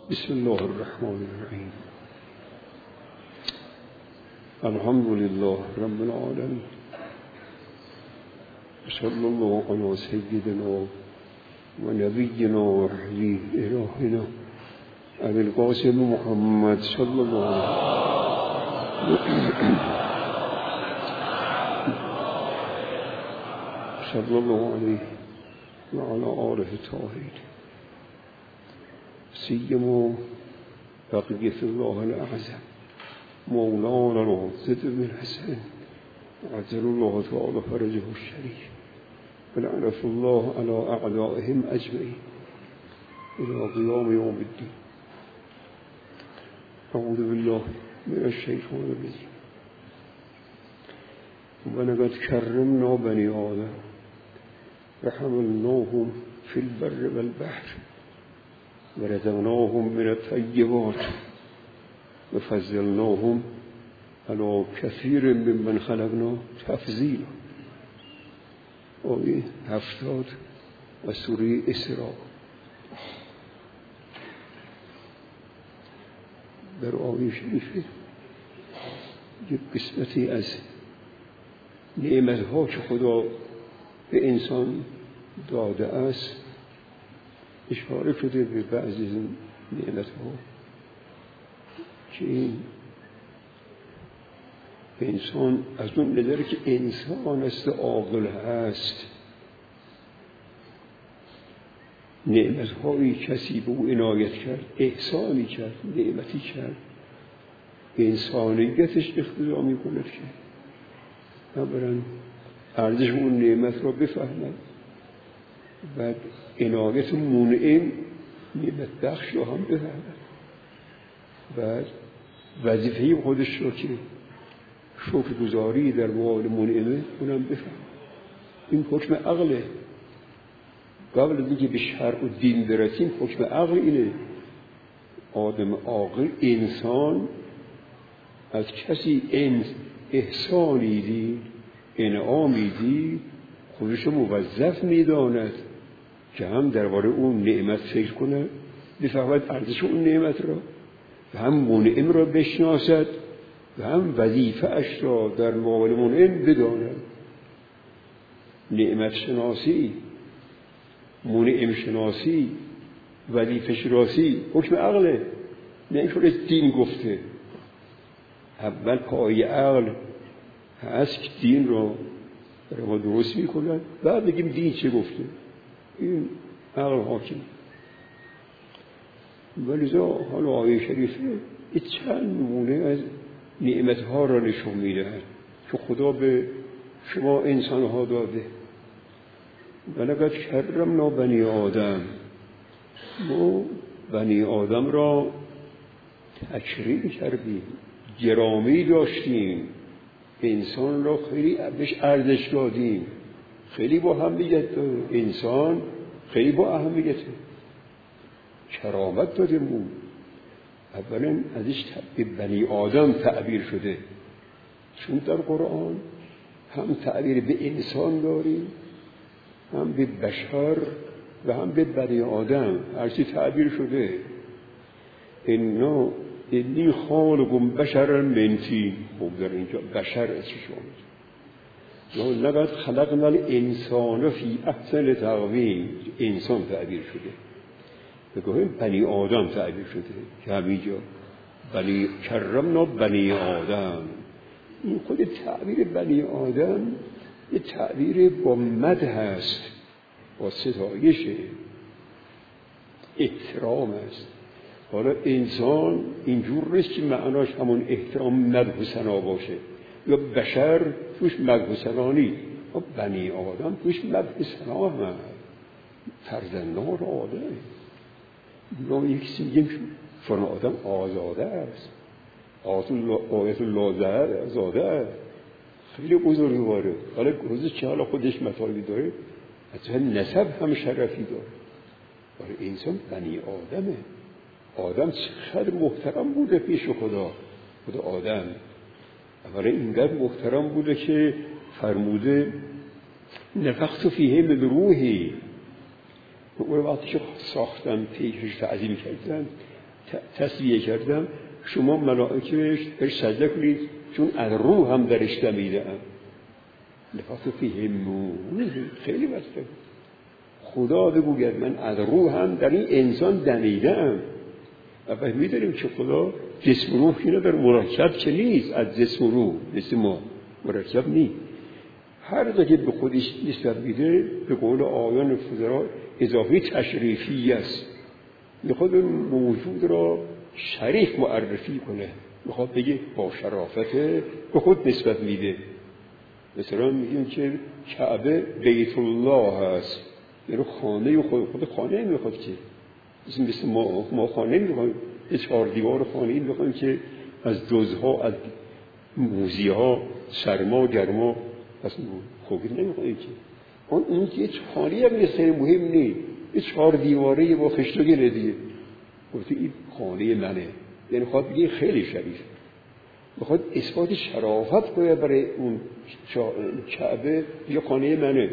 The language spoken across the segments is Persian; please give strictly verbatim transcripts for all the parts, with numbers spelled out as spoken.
بسم الله الرحمن الرحیم. الحمد لله رب العالمین. صلی الله علی سیدنا و نبینا و حبیب الهنا ابی القاسم محمد صلی الله صلی الله علیه و علی آله الطاهرین سیما بقیة الله الأعظم مولانا العزة بن حسن عجل الله تعالى فرجه الشريف ولعنة الله على أعدائهم أجمعين إلى قيام يوم الدين. أعوذ بالله من الشيطان الرجيم. ولقد كرمنا بني آدم وحملناهم في البر والبحر ورزقناهم من الطيبات وفضلناهم على كثير ممن خلقنا تفضیلا. آیه هفتاد و سوره اسراء. در آیه شریفه یک قسمتی از نعمت‌ها که خدا به انسان داده است اشاره شده به بعضی از این نعمت‌ها که این انسان از اون نظر که انسان است عاقل هست نعمت‌هایی کسی به او عنایت کرد، احسانی کرد، نعمتی کرد، انسانیتش اقتضا می‌کند که اولا ارزش اون نعمت را بفهمد، بعد عنایت منعم نعمت بخش را هم بفهمد، بعد وظیفه خودش را که شکرگزاری در مقابل منعمه اونم بفهمد. این حکم عقله. قبل از اینکه به شرع و دین برسیم حکم عقل اینه. آدم عاقل انسان از کسی احسانی دید، انعامی دید، خودش موظف میداند که هم درباره اون نعمت فکر کنه، بفهمد ارزش اون نعمت را، و هم منعم را بشناسد و هم وظیفه اش را در مقابل منعم بداند. نعمت شناسی، منعم شناسی، وظیفه شناسی حکم عقله، نه اینطور دین گفته. اول پای عقل هست که دین را برای ما درست میکنند، بعد بگیم دین چه گفته. این عقل حاکم. ولذا حالا آیه شریفه این چند نمونه از نعمتها را نشون میدهد که خدا به شما انسانها داده. ولقد کرمنا بنی آدم، ما بنی آدم را تکریم کردیم، گرامی داشتیم، انسان را خیلی بهش ارزش دادیم، خیلی با اهمیت داره. انسان خیلی با اهمیته، کرامت دادیم. اولا ازش به بنی آدم تعبیر شده، چون در قرآن هم تعبیر به انسان داریم، هم به بشر و هم به بنی آدم، هرچی تعبیر شده. اینا اینی خالقم بشر من طین. خب در اینجا بشر از چی شامل؟ لقد خلقنا الانسان فی احسن تقویم. انسان تعبیر شده، بگویم بنی آدم تعبیر شده که همینجا بنی کرمنا بنی آدم. این خود تعبیر بنی آدم یه تعبیر با مدح هست، با ستایشه، احترام است. حالا انسان اینجور نیست که معناش همون احترام مدح و ثنا باشه، یا بشر توش مدح و ثنا نیست، بنی آدم توش مدح و ثنا هست. فرزندان آدم ما یکی میگیم فلان آدم آزاده است، آیت الله زاده است، خیلی بزرگواره. حالا روزی که حالا خودش مطالبی داره، حتی نسب هم شرفی داره. برای انسان بنی آدمه. آدم چقدر محترم بوده پیش خدا. خدا آدم اولا اینقدر محترم بوده که فرموده نفخت فیه من روحی. اون وقتی که ساختن پیشش تعظیم کردن تصویه کردم شما ملائکه بهش سجده کنید چون از روح هم درش دمیده‌ام. نفخت فیه نور. خیلی بسته خدا بگوید من از روح هم در این انسان دمیده‌ام. و می‌دونیم که خدا جسم روح اینا در مرکب که نیست، از جسم روح مثل ما مرکب نیست. هر جا که به خودش نسبت میده به قول آیان فضلا اضافه تشریفی است، میخواد اون موجود را شریف معرفی کنه، میخواد بگه با شرافت به خود نسبت میده. مثلا میگیم که کعبه بیت الله هست، یعنی خانه خود. خود خانه نمیخواد که مثل ما ما خانه نمیخوایم، یه چهار دیوار خانه این میخوایم که از دزها، از موزیها، سرما گرما پس خوبی نمیخوایم که اون اون که هیچ خانه هم مثل مهم نیست، یه چهار دیواره با خشت و گله دیگه گفته این خانه منه، یعنی خواهد بگه خیلی شریف، بخواد اثبات شرافت کنه برای اون کعبه یا خانه منه،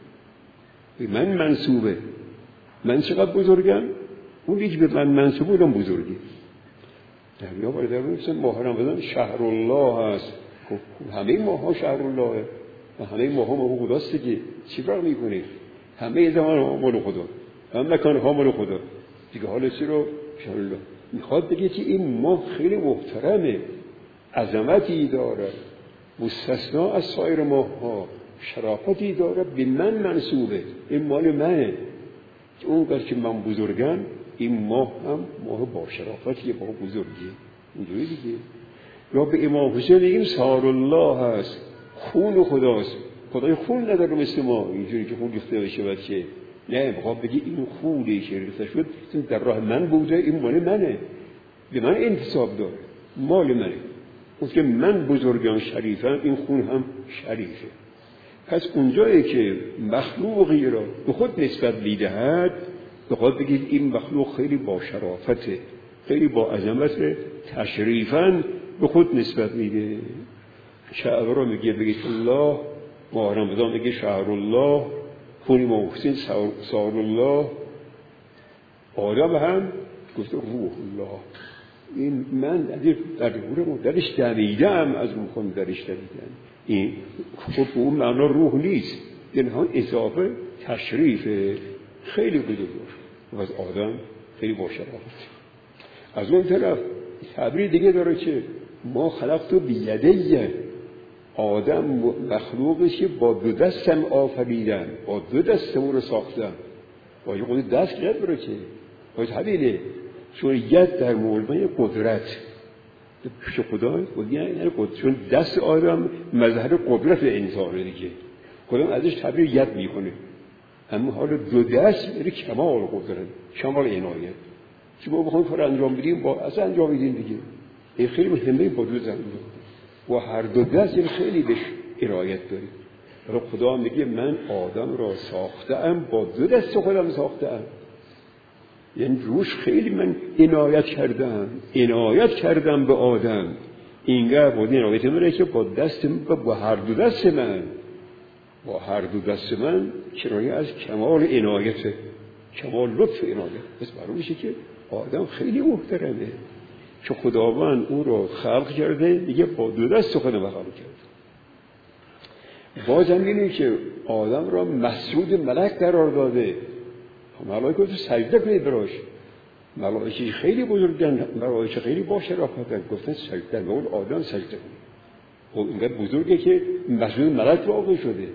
به من منصوبه، من چقدر بزرگم، اون یکی به من منصوبه اونم بزرگی. دریا باید در مثل ماه رمضان شهر الله هست، همه ماه ها شهر الله و همه ماه ها ماه خداست دیگه، چی فرق میکنه؟ همه زمان ها مال خدا، همه مکان ها مال خدا دیگه. حالا چی رو شهر الله میخواد بگه که این ماه خیلی محترمه، عظمتی داره، مستثنا از سایر ماه ها، شرافتی داره، به من منصوبه، این مال منه. اونقدر که من بزرگم این ماه هم ماه با شرافتی، با بزرگی اینجوری دیگه. یا به امام حسین بگیم سار الله هست، خون خداست، خدای خون نداره مثل ما اینجوری که خون ریخته بشه بعد که نه، بخواد بگی این خونی که ریخته شد در راه من بوده، این مال منه، به من انتصاب داره، مال منه. اون که من بزرگم شریفم، این خون هم شریفه. پس اونجایی که مخلوقی را به خود نسبت میدهد بخواد بگید این مخلوق خیلی با شرافته، خیلی با عظمت، تشریفاً به خود نسبت میده. کعبه را میگه بیت الله، ماه رمضان میگه شهر الله، خون امام حسین سار الله، آدم هم گفته روح الله. این من در روح درش دمیدم، از اون خون درش دمیدم. این خب اون معنا روح نیست، اینها اضافه تشریف خیلی بزرگ و از آدم خیلی با شرافت. از اون طرف تعبیر دیگه داره که ما خلقتو بیدیه، آدم مخلوقش که با دو دستم آفریدم، با دو دستم رو ساختم. با یه خود دست که نداره که باید همینه، چون ید در مولمه قدرت پیش خدا، چون دست آدم مظهر قدرت انسانه دیگه، خدا ازش تعبیر ید میکنه. اما حالا دو دست یعنی کمال قدرت، کمال عنایت. چون ما بخوایم کار انجام بدیم با اصلا انجام بدیم دیگه، این خیلی مهمه با دو دست و هر دو دست یعنی خیلی بهش عنایت داریم. برای خدا میگه من آدم را ساختم، با دو دست خودم ساختم، یعنی روش خیلی من عنایت کردم، عنایت کردم به آدم. اینگاه بود عنایت منه که با دست با هر دو دست من، با هر دو دست من کنایه از کمال عنایت، کمال لطف عنایت. پس معلوم میشه که آدم خیلی محترمه که خداوند او را خلق کرده، دیگه با دو دست خودم خلق کرده. بازم می‌بینیم که آدم را مسجود ملک قرار داده، ملائکه تو سجده کنید براش. ملائکه خیلی بزرگن، ملائکه خیلی با شرافتن، گفتن سجده به اون آدم سجده کنید. خب اینقدر بزرگه که مسجود ملک واقع شده.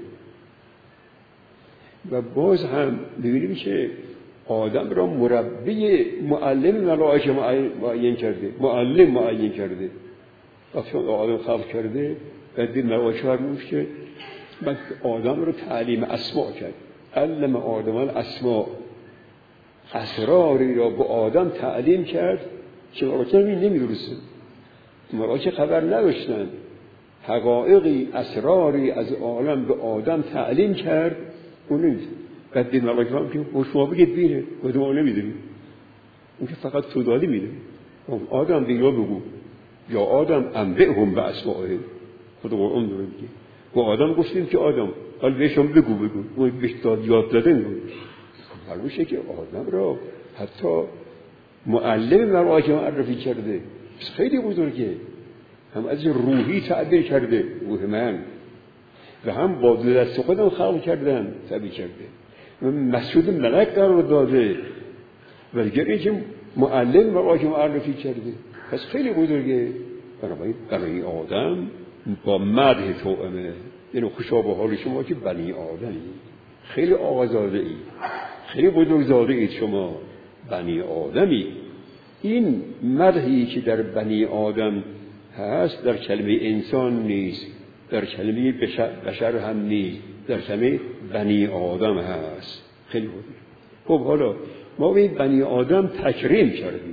و باز هم می‌بینیم که آدم را مربی معلم ملائکه معین کرده، معلم معین کرده. وقتی آدم خلق کرده بعد این ملائکه فرمود که من آدم را تعلیم اسماء کرد، علم آدم الاسماء، اسراری را به آدم تعلیم کرد که ملائکه نمی‌دونستن، ملائکه خبر نداشتن. حقایقی، اسراری از عالم به آدم تعلیم کرد، اون نیست. بعد این ملائکه هم که شما بگید بینه، خود ما نمیدونیم، اون که فقط تو دادی میدونیم. آدم دیگه بگو، یا آدم انبئهم باسمائهم، خود قرآن داره میگه. و آدم گفتیم که آدم، حالا بهشون بگو بگو، اون بهش داد یاد دادن بود. معلومه که آدم را حتی معلم مرا که معرفی کرده، خیلی بزرگه. هم از روحی تعبیر کرده، روح من، و هم با دست خودم خلق کردم تعبیر کرده، و مسجود ملک قرار داده، و دیگر اینکه معلم مرا که معرفی کرده، پس خیلی بزرگه. بنابراین برای آدم با مدح توأمه، یعنی خوشا به حال شما که بنی آدمی، خیلی آقازاده ای، خیلی بزرگزاده اید شما، بنی آدمی. این مدحی که در بنی آدم هست در کلمه انسان نیست، در کلمه بشر, بشر هم نیست، در کلمه بنی آدم هست. خیلی بزرگ. خب حالا ما به بنی آدم تکریم کردیم.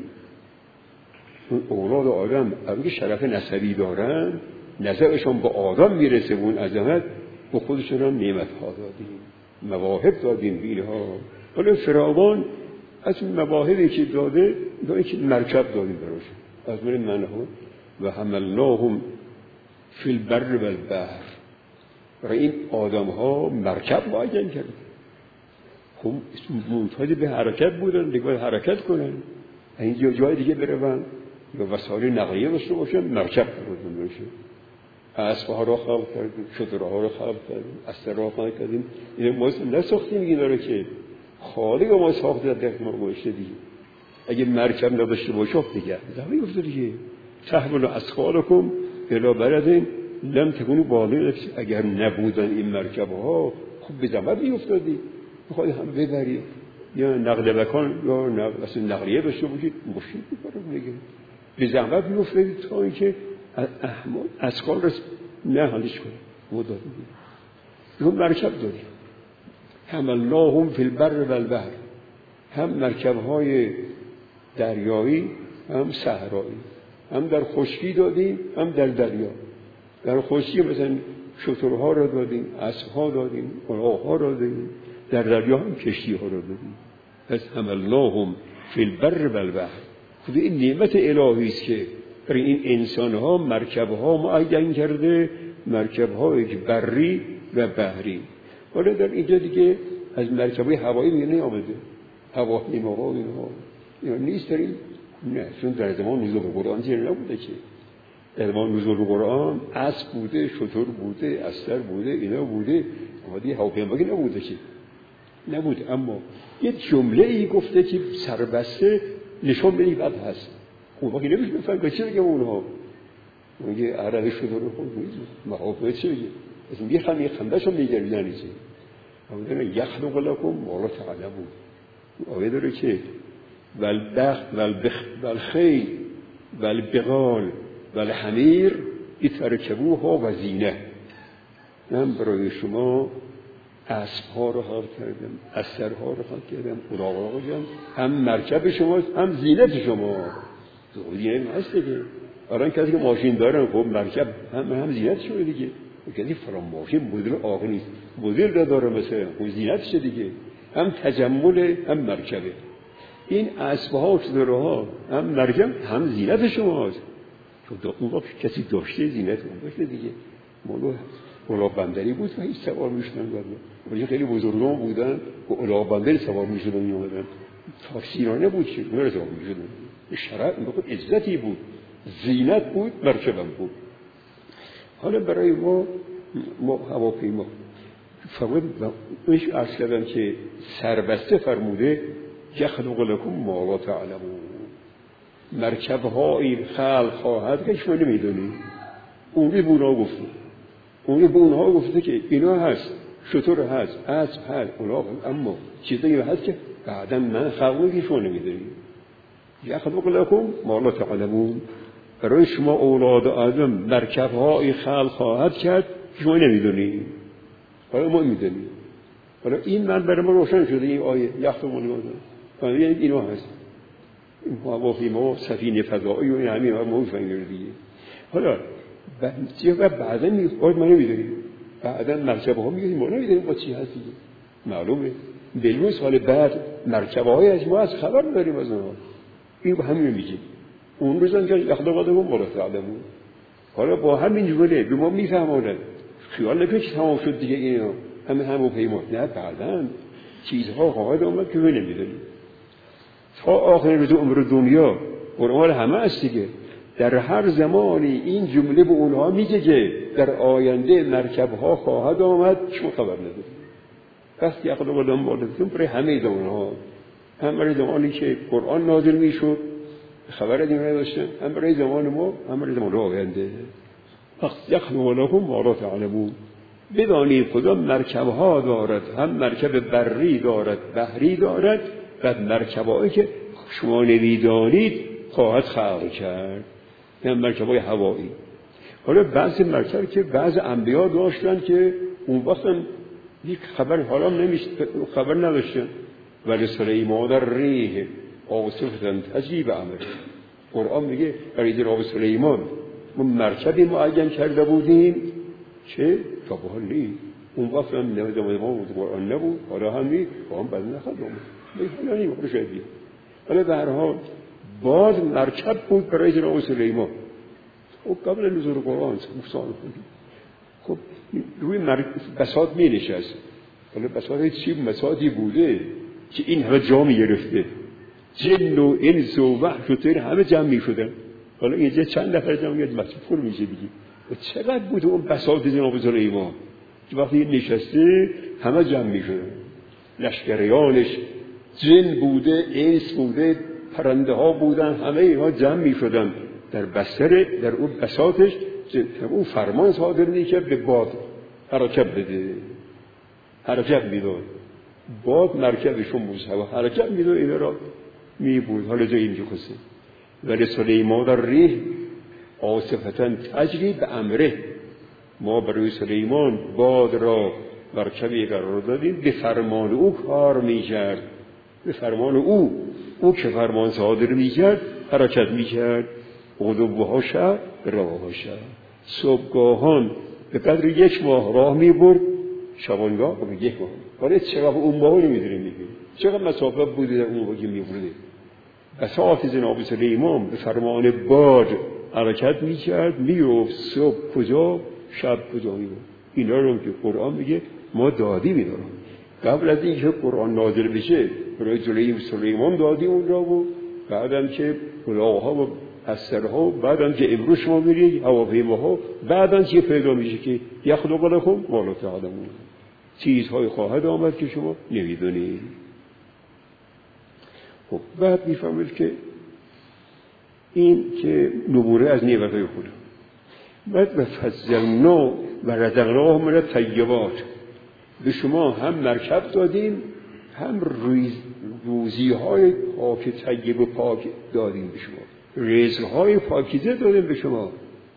اون اولاد آدم اگه شرف نسبی دارن، نسبشون به آدم میرسه، اون عظمت، به خودشون هم نعمت ها دادیم، مواهب دادیم به اینها. حالا فراوان از مواهبی که داده، داره که مرکب دادیم براش، از من منها و حملناهم فی البر و البحر. برای این آدم ها مرکب معین کرد. خب منتاج به حرکت بودن، دیگه باید حرکت کنن، اینجا جای دیگه برون یا وسایل نقلیه داشته باشن، مرکب بودن باشه. اسب‌ها را خلق کردیم، شترها را خلق کردیم، اسب را خلق کردیم. این ما نساختیم، این داره که خالق ما ساخته در ما باشه دیگه. اگه مرکب نداشته باشه دیگه زمین افتاد دیگه. تحمل اثقالکم الی بلد لم تکونوا بالغ. اگر نبودن این مرکب‌ها خب به زحمت میافتادی، می‌خواد هم ببری یا نقل مکان یا نقل اصلا نقلیه داشته باشید، مشکل می‌کنه دیگه. به زحمت میافتادی تا اینکه احمال اثقال رو نه حالش کنه. بود دادیم. اون مرکب دادیم. حملناهم فی البر و البحر. هم مرکب‌های دریایی، هم صحرایی، هم در خشکی دادیم، هم در دریا. در خشکی مثلا شترها را دادیم، اسب‌ها دادیم، الاغ‌ها را دادیم، در دریا هم کشتی‌ها را دادیم. پس حملناهم فی البر و البحر. خود این نعمت الهی است که برای این انسان‌ها مرکب‌ها معین کرده، مرکب‌های بری و بحری. حالا در اینجا دیگه از مرکب‌های هوایی میگه نیامده، هواپیماها اینها اینا نیست داریم. نه، چون در زمان نزول قرآن چیزی نبوده که. در زمان نزول قرآن اسب بوده، شتر بوده، استر بوده، اینا بوده، اما دیگه هواپیمایی نبوده که. نبود. اما یه جمله ای گفته که سربسته نشون بدی بد هست. اون وقتی نمیشه بفهم که چی بگم اونها. میگه عربی شده رو خود میگه. محافظ چی بگه؟ از این بیخم یه خندهشون میگه بیانی چی. اما داره یخلق لکم مولا تعلمون. آوه داره که والبخت والخیل والبغال والحمیر اترکبوها و زینه. من برای شما اسب‌ها رو خلق کردم، استرها رو خلق کردم، الاغ‌ها رو کردم، هم مرکب شماست، هم زینت شما. زینت هست دیگه. الان کسی که ماشین داره، خب مرکب هم هم زینت شده دیگه. کسی فرام ماشین مدل آقا نیست، مدل را داره مثلا، خب زینتش دیگه. هم تجمل، هم مرکبه. این اسب‌ها و شترها هم مرکب، هم زینت شماست. چون اون وقت کسی داشته زینت اون داشته دیگه. مولو الاغ بندری بود و هیچ سوار میشدن ولی خیلی بزرگان بودن و الاغ بندری سوار میشدن میامدن. تاکسیرانه بود که اون رو سوار میشدن. شرع این وقت عزتی بود، زینت بود، مرکبم بود. حالا برای ما ما هواپیما فقط اونش عرض کردم که سربسته فرموده یخلق لکم ما لا تعلمون. مرکب‌ها این خلق خواهد که شما نمیدونید. اونی به اونها گفته، اونی به اونها گفته که اینا هست، شتر هست، اسب هست، الاغ، اما چیزایی هست که بعدا من خلقی که شما نمیدونید. یخلق لکم ما لا تعلمون. برای شما اولاد آدم مرکب‌ها این خلق خواهد کرد که شما نمیدونید. حالا ما میدونیم. حالا این من برای ما روشن شده این آیه یخلق لکم. یعنی اینا هست. این هواپیما، سفینه فضایی و این همین ها ما می‌فهمیم دیگه. حالا بعد بعدا میگه ما نمیدونیم. بعدا مرکب‌ها میگه ما نمیدونیم با چی هست دیگه. معلومه. بلو سال بعد مرکب‌های از ما از خبر نداریم از اونها. این همین میگه. اون روزن که یخلق لکم ما لا تعلمون. حالا با همین جمله به ما میفهمونن. خیال نکنید که تمام شد دیگه اینا. همه هواپیما. نه بعداً چیزها خواهد اومد که ما نمیدونیم. تا آخر روز عمر دنیا. قرآن همه است دیگه. در هر زمانی این جمله به اونها میگه که در آینده مرکب‌ها خواهد آمد، شما خبر ندارید. پس یخلق الله ما لدیتم برای همه زمان‌ها، هم برای زمانی که قرآن نازل میشد خبر دیگه نداشتن، هم برای زمان ما، هم برای زمان آینده. پس یخلق لکم ما لا تعلمون. بدانید خدا مرکب‌ها دارد، هم مرکب بری دارد، بحری دارد، و مرکب‌هایی که شما نمیدانید خواهد خلق کرد، هم مرکب‌های هوایی. حالا بعضی مرکب که بعض انبیا داشتن که اون وقت هم یک خبر حالا نمیشه، خبر نداشتن. ولی سلیمان در ریح عاصفة تجری بأمره. قرآن میگه برای جناب سلیمان ما مرکبی معین کرده بودیم که تا به حال نیست. اون وقت هم نمیدونم ما قرآن نبود، حالا هم نیست، قرآن بعد نخواهد آمد. حالا نیم خودش شاید بیاد. حالا به هر حال باز مرکب بود برای جناب سلیمان. خب قبل نزول قرآن سال کنیم. خب روی بساط می نشست. حالا بساط چی بساطی بوده که این همه جا می گرفته، جن و انس و وحش و طیر همه جمع می شدن. حالا اینجا چند نفر جمع میاد مسئول میشه بگی و چقدر بوده اون بساط جناب سلیمان که وقتی نشسته همه جمع می شدن. لشکریانش جن بوده، انس بوده، پرنده ها بودن، همه اینها جمع می شدن در بستر، در اون بساطش. اون فرمان صادر میکرد به باد حرکت بده، حرکت میداد. باد مرکبشون موسیقی حرکت میداد، این را میبود. حالا جا اینجا خسته ولی سلیمان در ریح عاصفة تجری بأمره. ما برای سلیمان باد را مرکبی قرار دادیم، به فرمان او کار میکرد، به فرمان او. او که فرمان صادر میکرد حرکت میکرد. غدوها شب رواها شب. صبحگاهان به قدر یک ماه راه میبرد، شبانگاه به یک ماه. ولی چقدر اون ماه نمیدونیم میگه چقدر مسافت بوده در اون ماه که میبرده. بساط جناب سلیمان به فرمان باد حرکت میکرد، میرفت صبح کجا، شب کجا میرفت. اینا رو که قرآن میگه ما دادی میدارم. قبل از اینکه قرآن نازل بشه برای جلوی سلیمان دادی اون را، و بعدم که کلاه‌ها و استرها، بعدم که امروز شما میرید هواپیماها، بعدم که پیدا میشه که یخلق لکم ما لا تعلمون، چیزهای خواهد آمد که شما نمیدونید. خب بعد میفهمید که این که نبوره از نعمتهای خدا. بعد فضلنا و رزقناهم من الطیبات. به شما هم مرکب دادیم، هم روزی های پاک طیب و پاک دادیم به شما، رزق های پاکیزه دادیم به شما.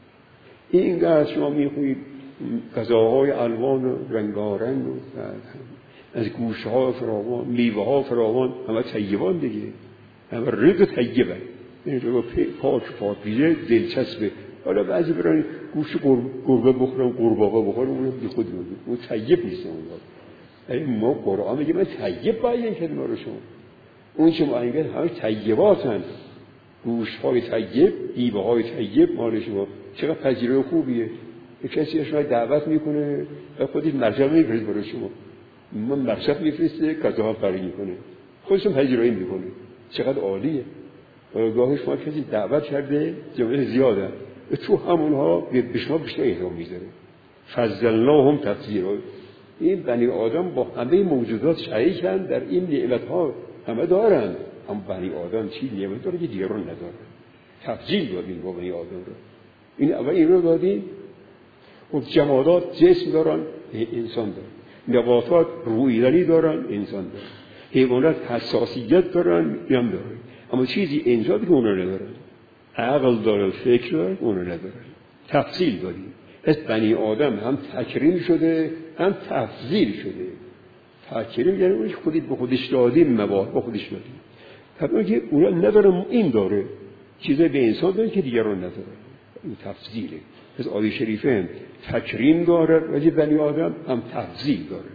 اینقدر شما میخوید غذاهای الوان و رنگارنگ و از گوشه ها فراوان، میوه ها فراوان، همه طیبان دیگه، همه رزق طیبه، این رو پاک پاکیزه دلچسبه. حالا بعضی برای گوشت گربه بخورن، قورباغه بخورن، اون بی خود میگه اون طیب نیست. اون ما قرآن میگه من طیب بیان کردم برای شما. اون که ما اینجا همه طیباتن، گوشت های طیب، میوه های طیب مال شما. چقدر پذیرای خوبیه. کسی شما دعوت میکنه و خودش مرجع میفرسته برای شما، من مرجع میفرسته غذاها فرنگی میکنه، خودشون پذیرایی میکنه. چقدر عالیه. گاهی شما کسی دعوت کرده جمعه زیاده، تو همونها به شما بیشتر احترام میذاره. فضلناهم تفضیلا. این بنی آدم با همه موجودات شریکن در این نعمت‌ها، همه دارن، اما بنی آدم چی نعمت داره که دیگران ندارن. تفضیل دادیم با بنی آدم رو. این اول این رو دادیم. و جمادات جسم دارن، انسان دارن. نباتات رویدنی دارن، انسان دارن. حیوانات حساسیت دارن، هم دارن. اما چیزی انسان که اونا ندارن. عقل داره، فکر داره، اونا ندارن. تفضیل دادیم. پس بنی آدم هم تکریم شده، هم تفضیل شده. تکریم یعنی اونش خودت به خودش دادیم، مباح به خودش دادیم. طبعا که اونا ندارن، این داره. چیزای به انسان داره که دیگران ندارن. این تفضیله. پس آیه شریفه هم تکریم داره، ولی بنی آدم هم تفضیل داره.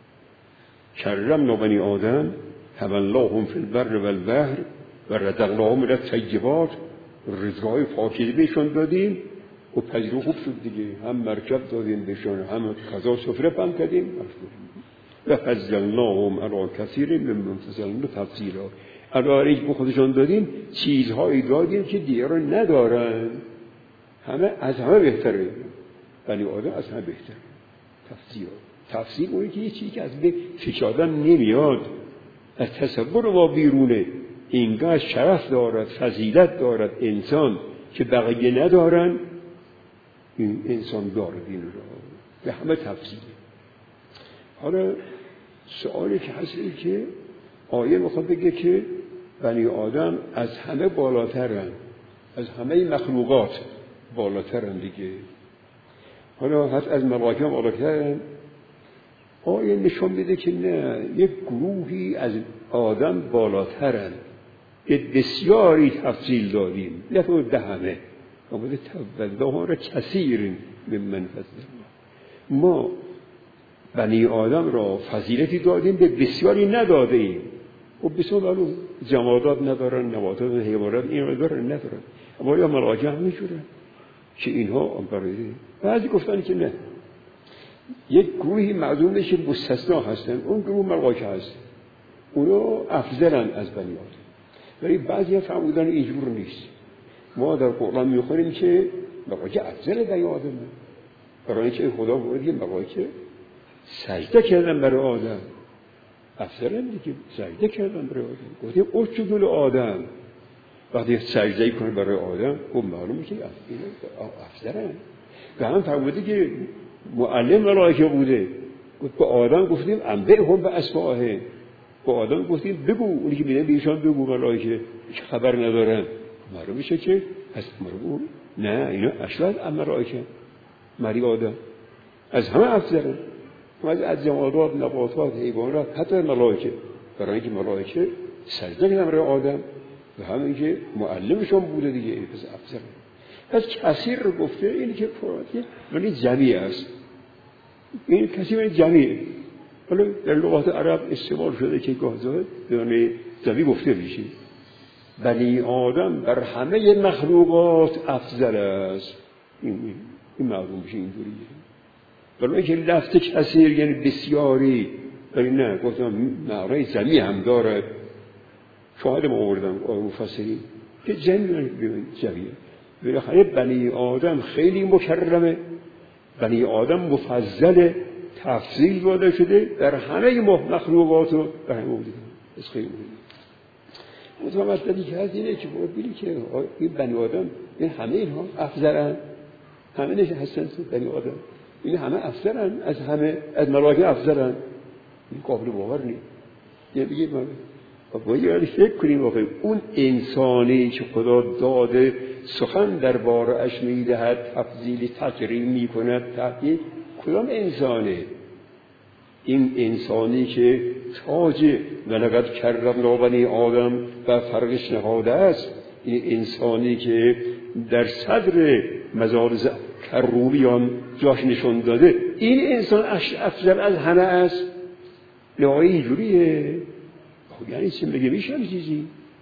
کرمنا بنی آدم حملناهم فی البر والبحر و رزقناهم من الطیبات. رزق‌های پاکیزه بهشون دادیم و پذیرو خوب شد دیگه. هم مرکب دادیم بهشون، هم غذا سفره پهن کردیم و فضلناهم علی کثیر ممن فضلنا تفضیلا. علاوه اینکه خودشون دادیم چیزهایی دادیم که دیگران ندارن. همه از همه بهتره، بنی آدم از همه بهتره. تفسیر تفسیر اونی که یه چیزی که از فکر آدم نمیاد، از تصور ما بیرونه. اینقدر شرف دارد، فضیلت دارد انسان که بقیه ندارن، این انسان دارد این را به همه تفسیر. حالا سوالی که هست این که آیه میخواد بگه که بنی آدم از همه بالاترن، از همه مخلوقات بالاترن دیگه. حالا حتی از ملائکه بالاترن. آیه نشون میده که نه، یک گروهی از آدم بالاترن که بسیاری تفصیل دادیم، نه تو ده همه آمده تفضل ها را کثیر من من فضل ما بنی آدم را فضیلتی دادیم به بسیاری نداده ایم. و بسیار معلوم جمادات ندارن، نباتات و حیوانات این را دارن ندارن، اما یا ملائکه هم میشورن که اینها برای بعضی گفتن که نه، یک گروهی معلومه که مستثنا هستن، اون گروه ملائکه هست، اونا افضلن از بنی آدم. ولی بعضی ها فرمودن اینجور نیست. ما در قرآن میخونیم که ملائکه افضل بنی آدم، برای اینکه خدا گفته ملائکه سجده کردن برای آدم، افضلن دیگه، سجده کردن برای آدم. گفتیم اسجدوا لآدم، وقتی سجده کنه برای آدم خب معلومه که افضلن. و هم فرموده که معلم ملائکه بوده، گفت به آدم گفتیم انبئهم باسمائهم، به آدم گفتیم بگو، اونی که میگن به ایشان بگو ملائکه که خبر ندارن، معلوم میشه که از مرگو نه، اینا اشرف ملائکه مری آدم از همه افضلن، از از جمادات، نباتات، حیوانات، حتی ملائکه، برای اینکه ملائکه سجده کردن برای آدم و همین که معلمشون بوده دیگه، این پس افضلن. پس کثیر رو گفته اینی که فراتیه ولی جمعی است، این کثیر ولی جمعیه. حالا در لغات عرب استعمال شده که گاهی به معنی جمعی گفته میشه. بنی آدم بر همه مخلوقات افضل است، این این معلوم میشه اینجوریه. ولی اینکه لفظ کثیر یعنی بسیاری، ولی نه، گفتم معنای جمعی هم دارد. شاهد ما آوردم مفسرین که جمعی جمعیه. بالاخره بنی آدم خیلی مکرمه، بنی آدم مفضل، تفضیل داده شده در همه مخلوقات و در همه موجود. از خیلی مهمه. مثلا مطلبی که هست اینه که باید بینی که این بنی آدم این همه اینها افضلن، همه نشه هستن بنی آدم، این همه افضلن، از همه از ملائکه افضلن. این قابل باور نیست. یعنی بگید ما باید فکر کنیم واقعا اون انسانی که خدا داده سخن درباره‌اش می‌دهد، تفضیل تکریم می‌کند، تحقیق کدام انسانه؟ این انسانی که تاج ولقد کرمنا بنی آدم و فرقش نهاده است، این انسانی که در صدر مجالس کروبیان جاش نشون داده، این انسان افضل از همه است. نه اینجوریه. یعنی چی میگه میشه چیزی؟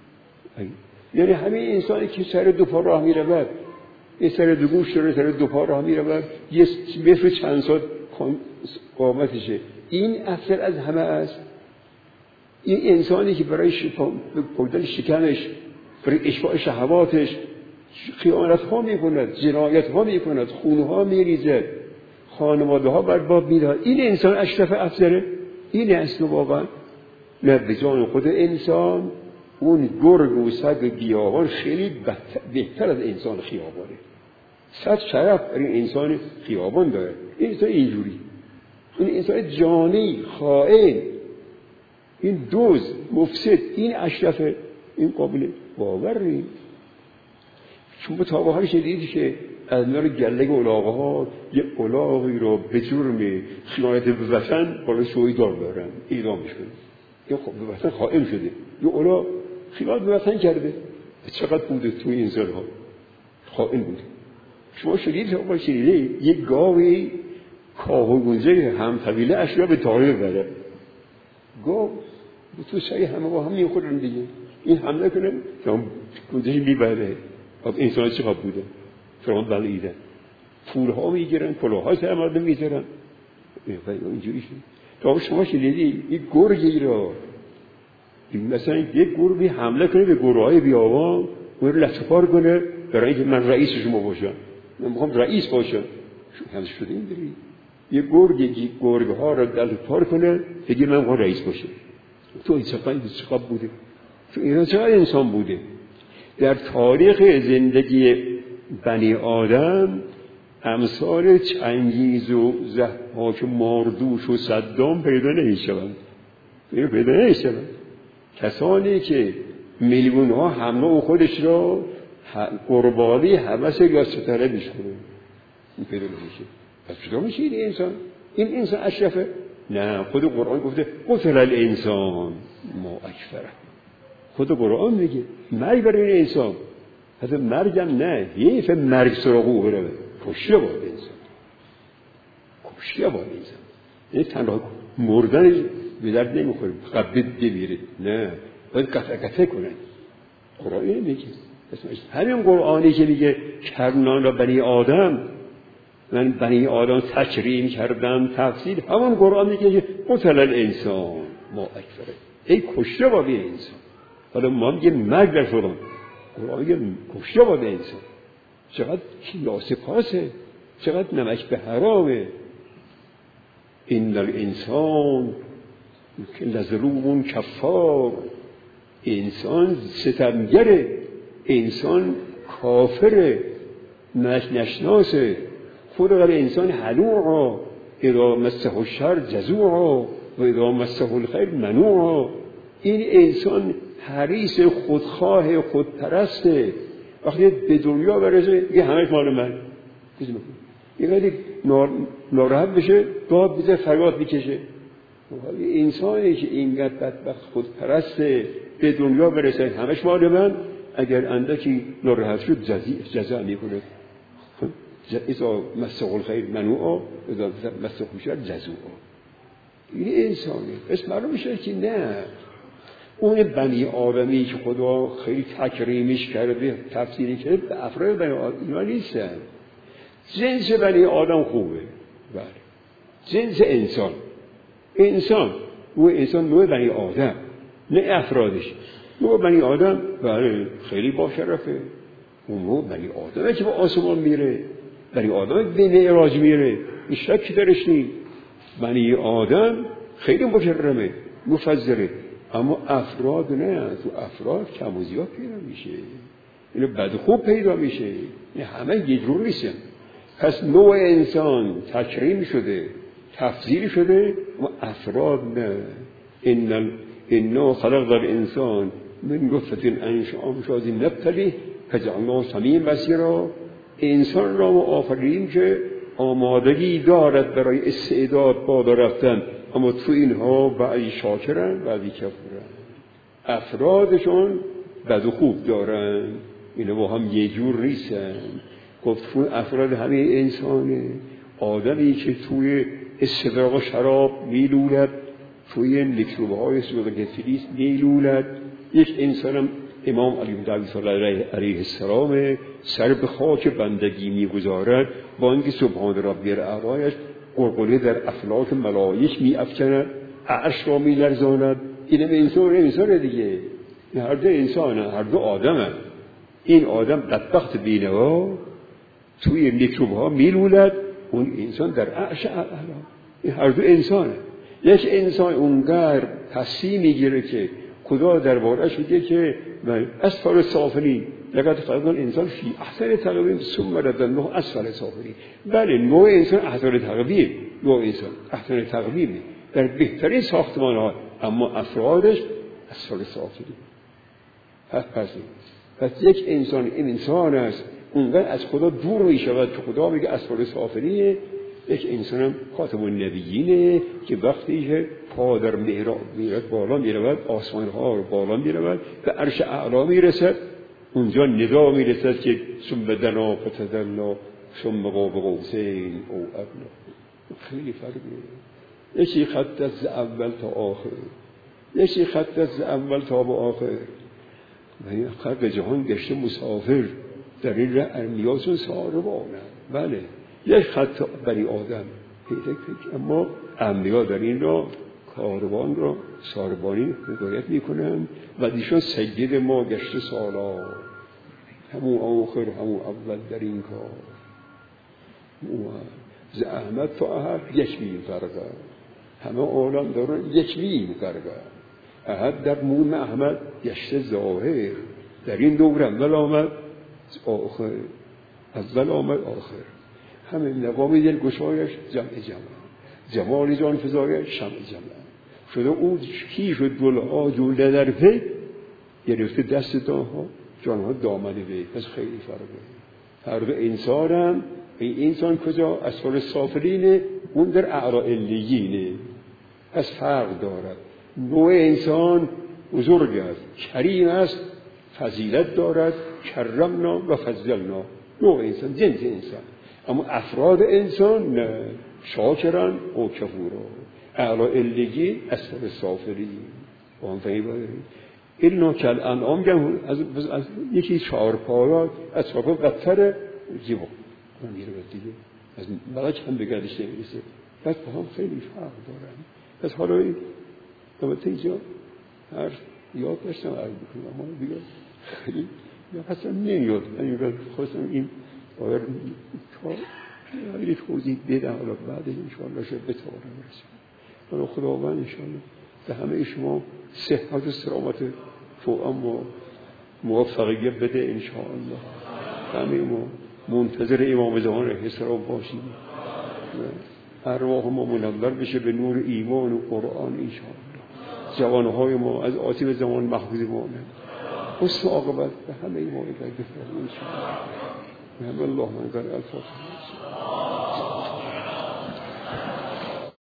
یعنی همه انسانی که سر دو پا راه میرود، این سر دو گوش داره، سر دو پا راه میرود، یه متر چند سال قامتشه، این افضل از همه است. این انسانی که برای پردن شکمش، برای اشباع شهواتش خیانت ها میکند، جنایت ها میکند، خون ها میریزد، خانواده ها برباد میدهد، این انسان اشرف افضله. این اصل واقعا نه به جان خود انسان، اون گرگ و سگ و گیاهان خیلی بهتر از انسان خیابانه. صد شرف این انسان خیابان داره. این انسان اینجوری، این انسان جانی، خائن، این دوز، مفسد، این اشرف، این قابل باور نیست. چون به تابه های شدیدی که از نار گله الاغه ها یه الاغی را به جرم خیانت به وطن بالا شویدار دارن، اعدامش کنن. یا خب به وطن خائن شده، یا الاغ خیانت به وطن کرده. چقدر بوده توی این سالها خائن بوده. شما شدید شما شدیده یک گاوی کاه و گنجه هم طویله اش را به تاریخ بره. گاو تو سعی همه با هم میخورن دیگه، این حمله کنه که گنجه میبره. اب انسان چقدر بوده فرمان بلعیدن، پولها میگیرن، کلاها سر مردم میذارن. اینجوری شد تا شما شدیدی یک گرگی را مثلا یک گروهی حمله کنه به گروه‌های بیابان، اون رو لطف‌پار کنه برای اینکه من رئیس شما باشم، من میخوام رئیس باشم. شما هم شده این داری یه گرگ یک گرگ‌ها رو لطف‌پار کنه بگه من میخوام رئیس باشم. تو این صفحه چقدر بوده؟ تو ایران چقدر انسان بوده؟ در تاریخ زندگی بنی آدم امثال چنگیز و ضحاک ماردوش و صدام پیدا نمی‌شوند. اینو پیدا نمی‌شوند. کسانی که میلیون ها همه او خودش را قربانی هوس یا ستاره می‌کنه، این پیدا نمیشه. پس چطور میشه این انسان؟ این انسان اشرفه؟ نه، خود قرآن گفته قتل الانسان ما اکفره. خود قرآن میگه مرگ برای این انسان. حتی مرگم نه، حیف مرگ سراغ او بره، کشته باید انسان، کشته باید انسان. این تنها مردن به درد نمیخوره، فقط بمیره. نه، باید قطع قطع کنن. قرآن اینه میگه. همین قرآنی که میگه کرنان را بنی آدم، من بنی آدم تکریم کردم تفصیل، همون قرآن میگه که قتل الانسان ما اکفره، ای کشته باید انسان. حالا ما میگه مرگ در فلان، قرآن میگه کشته باید انسان. چقدر کیاس پاسه، چقدر نمک به حرامه. این الانسان لظلوم کفار، انسان ستمگره، انسان کافره، نشناسه. خود انسان حلوعا اذا مسه الشر جزوعا و اذا مسه الخیر منوعا. این انسان حریص، خودخواه، خودپرسته. وقتی به دنیا برسه یه همه مال من، این وقتی ناراحت بشه داد بزه فریاد میکشه. انسانی که اینقدر بدبخت خودپرسته به دنیا برسه همش مال من، اگر اندکی ناراحت شد جزا میکنه. اذا مسه الخیر منوعا اذا مسه الشر جزوعا. این انسانه. پس معلوم میشه که نه، اون بنی آدمی که خدا خیلی تکریمش کرده تفسیری کرده به افراد بنی آدم اینا نیستن. جنس بنی آدم خوبه، بله، جنس انسان، انسان و انسان نوع بنی آدم، نه افرادش. نوع بنی آدم بله خیلی با شرفه. اون نوع بنی آدمه که با آسمان میره، بنی آدم به معراج میره، این شک درش نیست. بنی آدم خیلی مکرمه، مفضله. اما افراد نه، تو افراد کم و زیاد پیدا میشه، اینو بد خوب پیدا میشه، این همه یه جور نیستن. پس نوع انسان تکریم شده، تفضیل شده، اما افراد نه. ان انا خلقنا الانسان من نطفه امشاج نبتلیه فجعلناه سمیعا بصیرا. انسان را ما آفریدیم که آمادگی دارد برای استعداد بالا رفتن، اما تو اینها بعضی شاکرن بعضی کفرن. افرادشون بد و خوب دارن، اینا با هم یه جور نیستن. گفت افراد همه انسانه. آدمی که توی استفراغ شراب میلولد، توی میکروبه های سوزن فلیس میلولد. یک انسانم امام علی بن ابی طالب علیه السلام سر به خاک بندگی میگذارد، با اینکه سبحان ربی الاعلاش قلقله در افلاک ملائک میافکند، عرش را میلرزاند. این به انسان انسان دیگه، این هر دو انسانه، هر دو آدمه. این آدم بدبخت بینوا توی میکروب ها میلولد، اون انسان در عرش اعلا. این هر دو انسانه. یک انسان اونقدر پسی میگیره که خدا دربارش میگه که من اسفل سافلین لقد خلقنا الانسان فی احسن تقویم ثم رددناه اسفل سافلین. بله، نوع انسان احسن تقویم، نوع انسان احسن تقویم در بهترین ساختمان ها، اما افرادش اسفل سافلین. پس پس پس یک انسان این انسان است اونقدر از خدا دور میشود که خدا میگه اسفل سافلین. یک انسان هم خاتم النبیینه که وقتی که پا در محراب میرد بالا میرود، آسمان ها رو بالا میرود، به عرش اعلا میرسد. اونجا ندا میرسد که ثم دنا فتدلا ثم قاب قوسین او ادنی. خیلی فرقه. یکی خط از اول تا آخر، یکی خط از اول تا به آخر. و این خلق جهان گشته مسافر، در این ره ارمیاسون ساربانه. بله، یک خط بنی آدم، اما انبیا در این را کاروان را ساربانی هدایت میکنند و ایشان سید ما گشته سالا، همون آخر همون اول در این کار. ز احمد تا احد یک میم فرقه، همه عالم دارن یک میم فرقه. احد در مون احمد گشته ظاهر، در این دور اول آمد آخر، اول آمد آخر. همه نقام دل گشایش جمع جمع، جمال جان فزایش شمع جمع. شده اون کی شد دلها جوله در پی، گرفته دست دانها جانها دامنه وی. پس خیلی فرقه. هر دو انسان هم، این انسان کجا؟ اسفل سافلینه، اون در اعلی علیینه. پس فرق دارد. نوع انسان بزرگ است، کریم است، فضیلت دارد، کرمنا و فضلنا. نوع انسان، جنس انسان. اما افراد انسان نه، شاکران و کفورا. اعلی علیین اسفل سافلین. با هم فهمیدید؟ اینا که الانعام گم از, از یکی چهار پایات از چهار بدتر جیبا اون میره دیگه، از ملک هم بگردش نمیرسه. پس با هم خیلی فرق دارن. پس حالا این البته اینجا هر یاد داشتم عرض بکنم، اما دیگه خیلی یا اصلا نمیاد. من خواستم این باید خیلی توضیح بدم، حالا بعد انشاءالله شد بتوانم برسیم. حالا خداوند انشاءالله به همه شما صحت و سلامت توأم و موفقیت بده انشاءالله. همه ما منتظر امام زمان علیه السلام باشیم. ارواح ما منور بشه به نور ایمان و قرآن انشاءالله. جوانهای ما از آسیب زمان محفوظ مانند. حسن عاقبت به همه ما بفرمایید انشاءالله. بسم الله الرحمن الرحیم. الفاتحه.